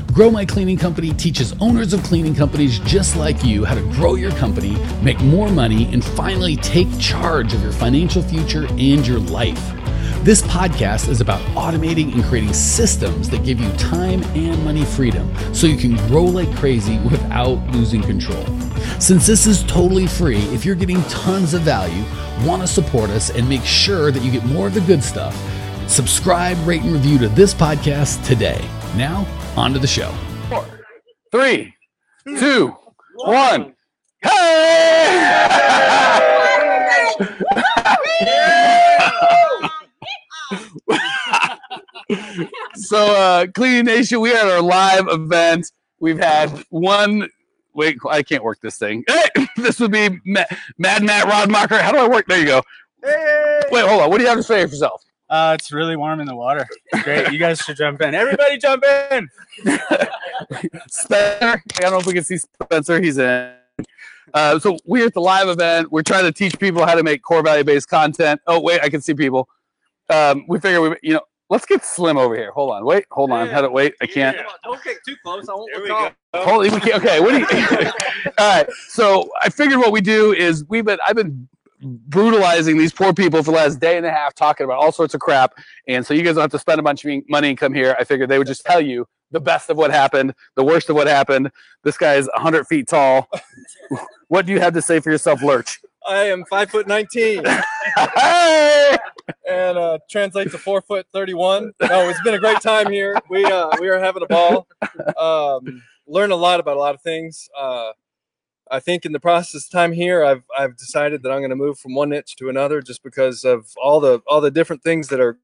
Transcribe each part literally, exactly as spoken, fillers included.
Grow My Cleaning Company teaches owners of cleaning companies just like you how to grow your company, make more money, and finally take charge of your financial future and your life. This podcast is about automating and creating systems that give you time and money freedom so you can grow like crazy without losing control. Since this is totally free, if you're getting tons of value, want to support us, and make sure that you get more of the good stuff, subscribe, rate, and review to this podcast today. Now, on to the show. Four, three, two, one. Hey! So, uh, Cleaning Nation, we had our live event. We've had one. Wait, I can't work this thing. Hey, this would be Mad Matt Rodmacher. How do I work? There you go. Hey! Wait, hold on. What do you have to say for yourself? Uh, it's really warm in the water. It's great. You guys should jump in. Everybody jump in. Spencer. I don't know if we can see Spencer. He's in. Uh, so we're at the live event. We're trying to teach people how to make core value-based content. Oh, wait, I can see people. Um, we figure, we, you know, let's get Slim over here. Hold on. Wait, hold on. Yeah. How to wait? I can't. Yeah. Don't get too close. I won't There look we off. go. Holy, we can't. Okay, what do you? All right. So I figured what we do is we've been. I've been brutalizing these poor people for the last day and a half, talking about all sorts of crap, and so you guys don't have to spend a bunch of money and come here. I figured they would just tell you the best of what happened, the worst of what happened. This guy is one hundred feet tall. What do you have to say for yourself, Lurch? I am five foot nineteen Hey! and uh, translates to four foot thirty-one. No, it's been a great time here. We uh, we are having a ball. Um, learn a lot about a lot of things. Uh, I think in the process of time here, I've I've decided that I'm going to move from one niche to another just because of all the all the different things that are.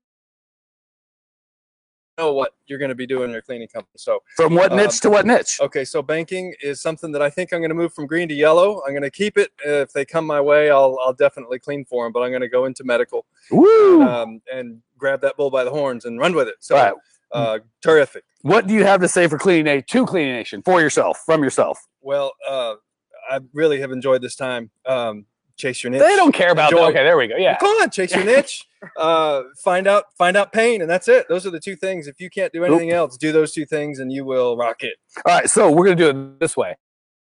Know what you're going to be doing in your cleaning company. So From what niche Um, to what niche? okay, so banking is something that I think I'm going to move from green to yellow. I'm going to keep it. If they come my way, I'll I'll definitely clean for them. But I'm going to go into medical Woo! um, and grab that bull by the horns and run with it. So Right. uh, terrific. What do you have to say for Cleaning Nation, to Cleaning Nation, for yourself, from yourself? Well, uh, I really have enjoyed this time. Um, chase your niche. They don't care about that. Enjoy. Okay, there we go. Yeah. Come on, chase your niche. Uh, find out find out pain, and that's it. Those are the two things. If you can't do anything else, do those two things, and you will rock it. All right, so we're gonna do it this way.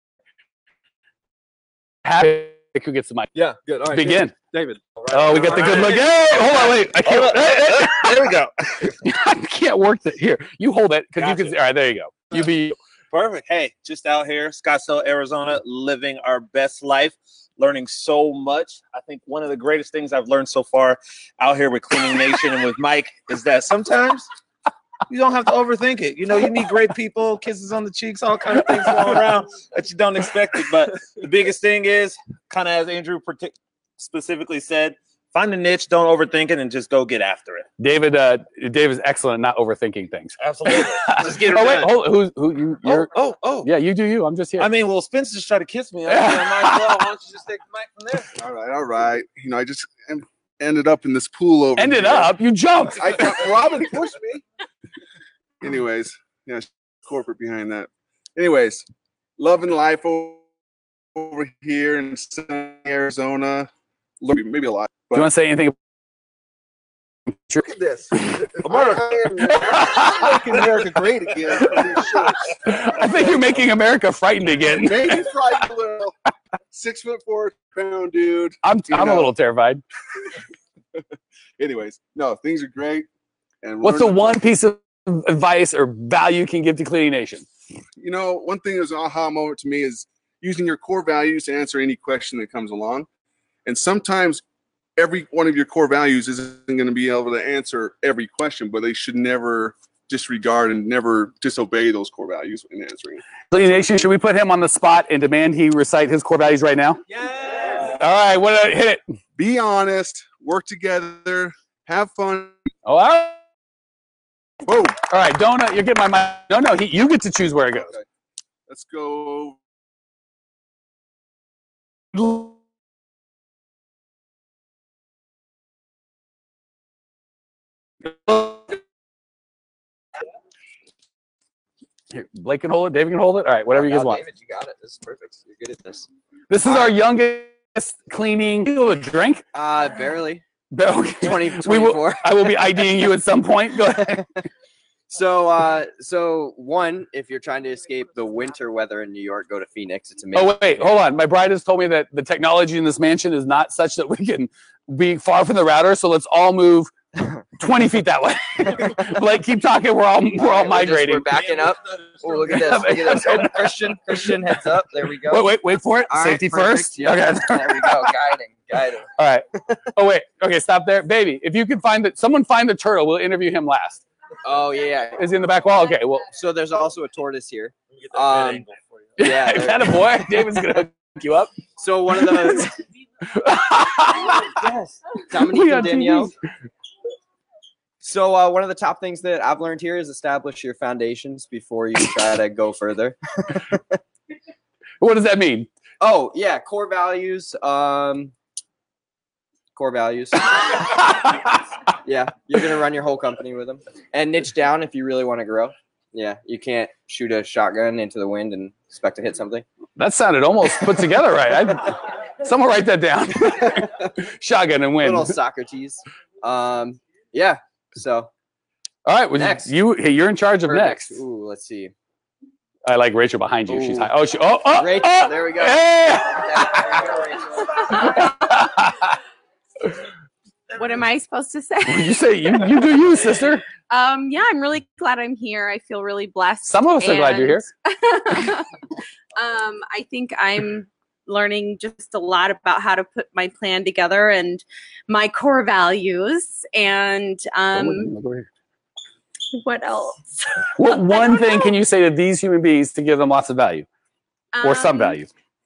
Happy who gets the mic? Yeah, good. All right, Begin. David. Oh, we got the good look. Hey, hold on, wait. I can't. Hey, hey, There we go. I can't work that. Here, you hold it because you Gotcha. can. All right, there you go. You be. Perfect. Hey, just out here, Scottsdale, Arizona, living our best life, learning so much. I think one of the greatest things I've learned so far out here with Cleaning Nation and with Mike is that sometimes you don't have to overthink it. You know, you meet great people, kisses on the cheeks, all kind of things going around that you don't expect it. But the biggest thing is, kind of as Andrew partic- specifically said, find a niche, don't overthink it, and just go get after it. David. Uh, David's excellent at not overthinking things. Absolutely. Just get it Oh wait, done. hold. Who's who? You? Oh, You're. oh, oh. Yeah, you do you. I'm just here. I mean, well, Spence just tried to kiss me. I mean, I might as well. Why don't you just take the mic from there? All right, all right. You know, I just en- ended up in this pool over Ended here. up. You jumped. I thought Robin pushed me. Anyways, yeah, corporate behind that. Anyways, loving life o- over here in sunny Arizona. Learning maybe a lot. Do you want to say anything? Look at this. America. Making America great again. I think you're making America frightened again. Maybe frightened a little. Six foot four pound dude. I'm. You I'm a know. little terrified. Anyways, no, things are great. And What's the learning- one piece of advice or value you can give to Cleaning Nation? You know, one thing that's an aha moment to me is using your core values to answer any question that comes along. And sometimes every one of your core values isn't going to be able to answer every question, but they should never disregard and never disobey those core values in answering. Cleaning Nation, should we put him on the spot and demand he recite his core values right now? Yeah. All right, what? Uh, hit it. Be honest, work together, have fun. Oh, all right. Whoa. All right, don't. Uh, you're getting my mind. No, no, he, you get to choose where it goes. Okay. Let's go. Here, Blake can hold it. David can hold it. All right, whatever you guys No, want. David, you got it. This is perfect. You're good at this. This is our youngest cleaning. You have a drink? Uh, barely. Okay. twenty, We will, twenty-four. I will be IDing you at some point. Go ahead. So, uh, so one, if you're trying to escape the winter weather in New York, go to Phoenix. It's amazing. Oh, wait, hold on. My bride has told me that the technology in this mansion is not such that we can be far from the router. So let's all move twenty feet that way. Like, keep talking. We're all, we're all, All right, we're just- migrating. We're backing up. Oh, look at this. Look at this. Oh, Christian, Christian, heads up. There we go. Wait, wait, wait for it. All right, Safety perfect. first. Yep. Okay. There we go. Guiding, guiding. All right. Oh, wait. Okay, stop there. Baby, if you can find it, someone find the turtle. We'll interview him last. Oh yeah. Is he in the back wall? Okay, well. So there's also a tortoise here. Get that good Um, angle for you. Yeah. Is that a boy? David's going to hook you up. So one of the yes, Dominique We and on T V. Danielle. So uh, one of the top things that I've learned here is establish your foundations before you try to go further. What does that mean? Oh yeah, core values. Um, core values. Yeah, you're gonna run your whole company with them, and niche down if you really want to grow. Yeah, you can't shoot a shotgun into the wind and expect to hit something. That sounded almost put together right. I, someone write that down. Shotgun and win. Little Socrates. Um, yeah. So All right, well, Next. you hey, you're in charge of perfect. next. Ooh, let's see. I like Rachel behind you. She's Ooh. high. Oh, she, oh, oh, Rachel, oh, there we go. Hey! What am I supposed to say? you say you, you do you, sister. Um, yeah, I'm really glad I'm here. I feel really blessed. Some of us are glad you're here. um, I think I'm learning just a lot about how to put my plan together and my core values. And um, what else? What one thing can you say to these human beings to give them lots of value or some Um, value?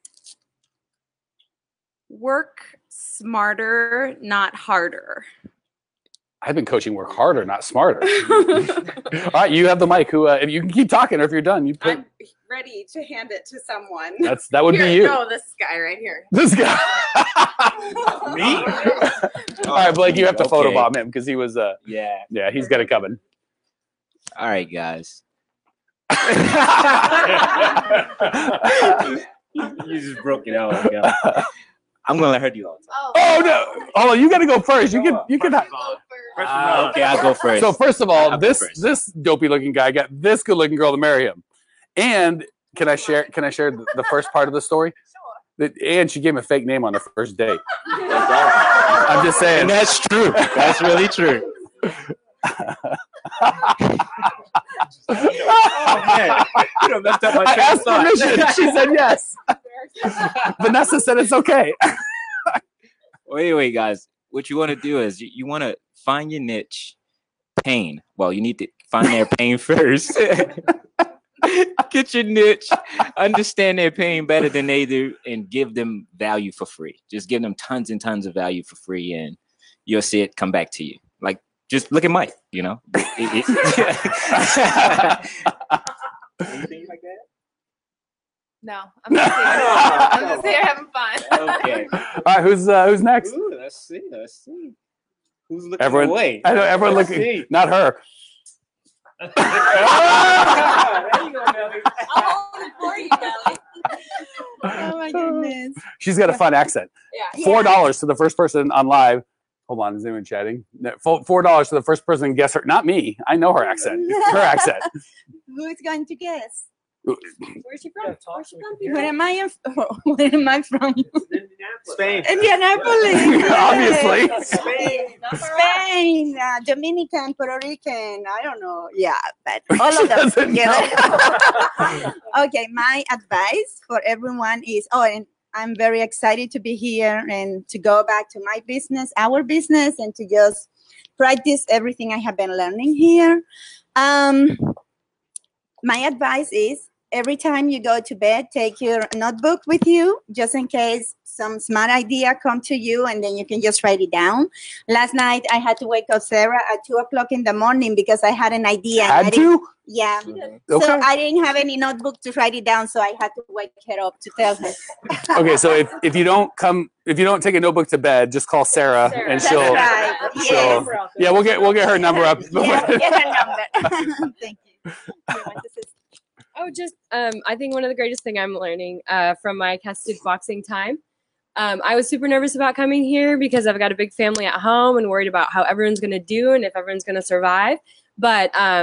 Work smarter, not harder. I've been coaching work harder, not smarter. All right, you have the mic. Who? Uh, if you can keep talking, or if you're done, you put, I'm ready to hand it to someone. that's that would Here, be you. No, this guy right here. This guy. Me? All right, Blake, you have to Okay. photobomb him because he was. Uh, Yeah. yeah, he's got it coming. All right, guys. You just broke it out. Yeah. I'm gonna let her do all the time. Oh no! Hold on, you got to go first. You can. You can. Ah, okay, I'll go first. So first of all, I'll go this first. this dopey looking guy got this good looking girl to marry him. And can I share? Can I share the, the first part of the story? That and she gave him a fake name on the first date. I'm just saying. And that's true. That's really true. Oh man, you don't messed up my I train of asked thought. permission. She said yes. Vanessa said it's okay. Wait, wait, guys. What you want to do is you, you want to find your niche, pain. Well, you need to find their pain first. Get your niche, understand their pain better than they do, and give them value for free. Just give them tons and tons of value for free, and you'll see it come back to you. Like, just look at Mike, you know? It- it- Anything like that? No, I'm just here. I'm just here having fun. Okay. All right, who's uh, who's next? Ooh, let's see. Let's see. Who's looking Everyone. away? I know everyone Let's looking. see. Not her. Ah, there you go, Melly. Oh my goodness. She's got a fun accent. Yeah. Four dollars to the first person on live. Hold on, is anyone chatting? No, fo- Four dollars to the first person to guess her. Not me. I know her accent. It's her accent. Who's going to guess? Where's she from? Where's she from? Where am I? Where am I from? Spain. Indianapolis. Obviously. Spain. Spain, uh, Dominican, Puerto Rican. I don't know. Yeah, but all She of them doesn't together. Okay, my advice for everyone is, oh, and I'm very excited to be here and to go back to my business, our business, and to just practice everything I have been learning here. Um, my advice is every time you go to bed, take your notebook with you, just in case some smart idea come to you, and then you can just write it down. Last night, I had to wake up Sarah at two o'clock in the morning because I had an idea. and I Had didn't- to? Yeah. Okay. So I didn't have any notebook to write it down, so I had to wake her up to tell her. Okay, so if, if you don't come, if you don't take a notebook to bed, just call Sarah, Sarah. and That's she'll. right. she'll- Yes. Yeah, we'll get we'll get her number up. Yeah, get her number. Thank you. You want to say Oh, just um, I think one of the greatest thing I'm learning uh, from my casted boxing time. Um, I was super nervous about coming here because I've got a big family at home and worried about how everyone's going to do and if everyone's going to survive. But um,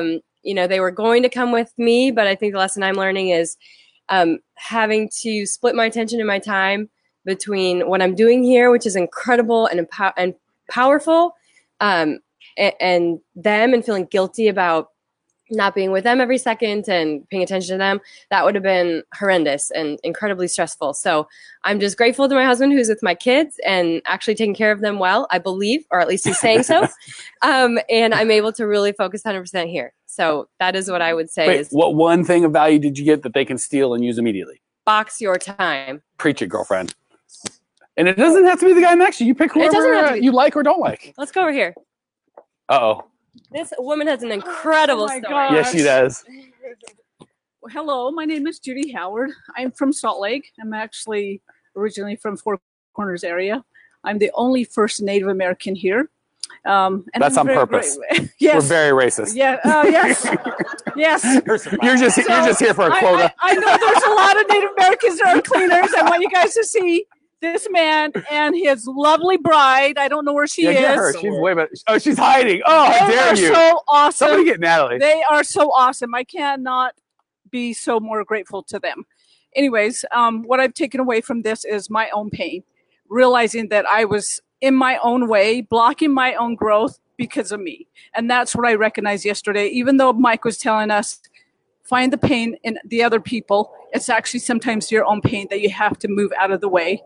you know, they were going to come with me, but I think the lesson I'm learning is um, having to split my attention and my time between what I'm doing here, which is incredible and empow- and powerful, um, and, and them, and feeling guilty about not being with them every second and paying attention to them. That would have been horrendous and incredibly stressful. So I'm just grateful to my husband who's with my kids and actually taking care of them well, I believe, or at least he's saying so. Um, and I'm able to really focus one hundred percent here. So that is what I would say Wait, is what one thing of value did you get that they can steal and use immediately? box your time. Preach it, girlfriend. And it doesn't have to be the guy next to you. You pick It doesn't whoever have to uh, be- you like or don't like. Let's go over here. Uh-oh. This woman has an incredible Oh my story. gosh. Yes, she does. Well, hello, my name is Judy Howard. I'm from Salt Lake. I'm actually originally from Four Corners area. I'm the only first Native American here. Um, and That's I'm on very purpose. gra- yes. We're very racist. Yeah. Uh, yes. Yes. You're just you're just here for a I- quota. I, I know there's a lot of Native Americans that are cleaners. I want you guys to see this man and his lovely bride. I don't know where she yeah, is. get her. She's way better. Oh, she's hiding. Oh, how They dare are you? so awesome. Somebody get Natalie. They are so awesome. I cannot be so more grateful to them. Anyways, um, what I've taken away from this is my own pain, realizing that I was in my own way, blocking my own growth because of me. And that's what I recognized yesterday. Even though Mike was telling us, find the pain in the other people, it's actually sometimes your own pain that you have to move out of the way.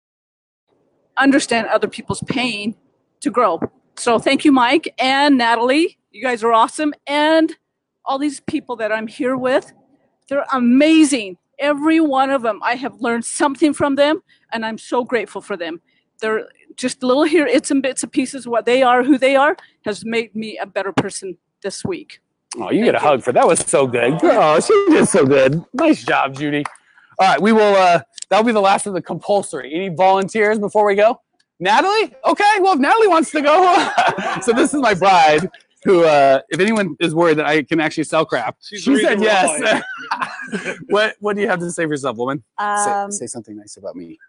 Understand other people's pain to grow. So thank you, Mike and Natalie. You guys are awesome. And all these people that I'm here with, they're amazing. Every one of them, I have learned something from them, and I'm so grateful for them. They're just little here, it's and bits and pieces. What they are, who they are, has made me a better person this week. Oh, you get a hug for that. Was so good. Oh, she did so good. Nice job, Judy. All right, we will. Uh, that'll be the last of the compulsory. Any volunteers before we go? Natalie? Okay. Well, if Natalie wants to go, so this is my bride. Who, uh, if anyone is worried that I can actually sell crap, She's she said reading yes. what What do you have to say for yourself, woman? Um, say, say something nice about me.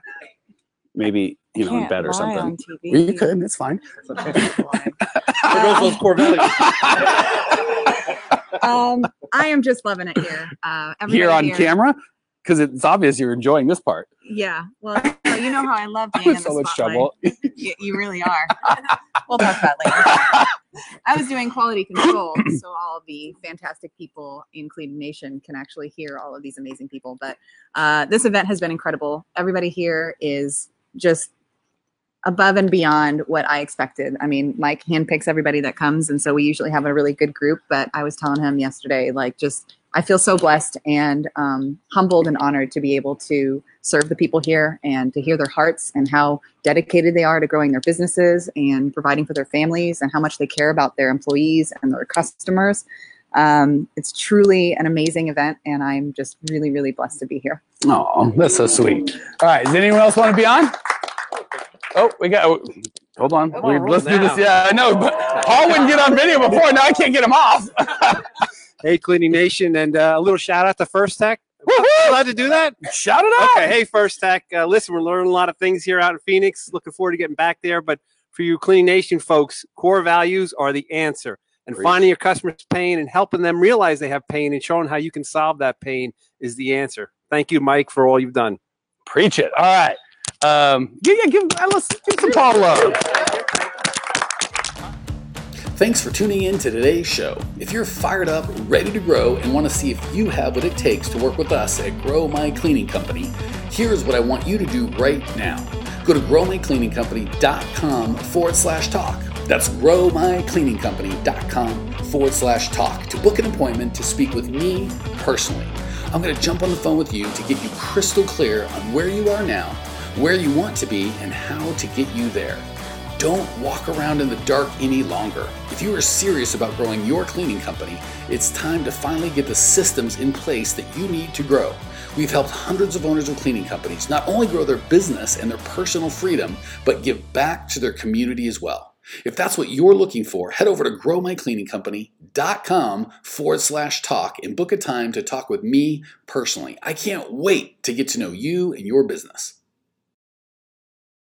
Maybe you know in can't bed or lie something. on T V. Well, you could. It's fine. There goes those core values. um, I am just loving it here. Uh, everybody Here on camera, because it's obvious you're enjoying this part. Yeah. Well, so you know how I love I'm being in in so the much spotlight. trouble. you, you really are. We'll talk about it later. I was doing quality control, so all the fantastic people in Cleaning Nation can actually hear all of these amazing people. But uh, this event has been incredible. Everybody here is just above and beyond what I expected. I mean, Mike handpicks everybody that comes, and so we usually have a really good group. But I was telling him yesterday, like, just I feel so blessed and um, humbled and honored to be able to serve the people here and to hear their hearts and how dedicated they are to growing their businesses and providing for their families and how much they care about their employees and their customers. Um, it's truly an amazing event, and I'm just really, really blessed to be here. Oh, that's so sweet. All right, does anyone else want to be on? Oh, we got. Oh, hold on. We, let's do this. Yeah, I know. But Paul wouldn't get on video before. Now I can't get him off. Hey, Cleaning Nation, and uh, a little shout out to First Tech. Allowed to do that? Shout it out. Okay. Hey, First Tech. Uh, listen, we're learning a lot of things here out in Phoenix. Looking forward to getting back there. But for you Cleaning Nation folks, core values are the answer. And Preach. Finding your customers' pain and helping them realize they have pain and showing how you can solve that pain is the answer. Thank you, Mike, for all you've done. Preach it. All right. Um, yeah, yeah, give, uh, let's give some Paul love. Thanks for tuning in to today's show. If you're fired up, ready to grow, and want to see if you have what it takes to work with us at Grow My Cleaning Company, here's what I want you to do right now. Go to growmycleaningcompany.com forward slash talk. That's growmycleaningcompany.com forward slash talk to book an appointment to speak with me personally. I'm going to jump on the phone with you to get you crystal clear on where you are now, where you want to be, and how to get you there. Don't walk around in the dark any longer. If you are serious about growing your cleaning company, it's time to finally get the systems in place that you need to grow. We've helped hundreds of owners of cleaning companies not only grow their business and their personal freedom, but give back to their community as well. If that's what you're looking for, head over to growmycleaningcompany.com forward slash talk and book a time to talk with me personally. I can't wait to get to know you and your business.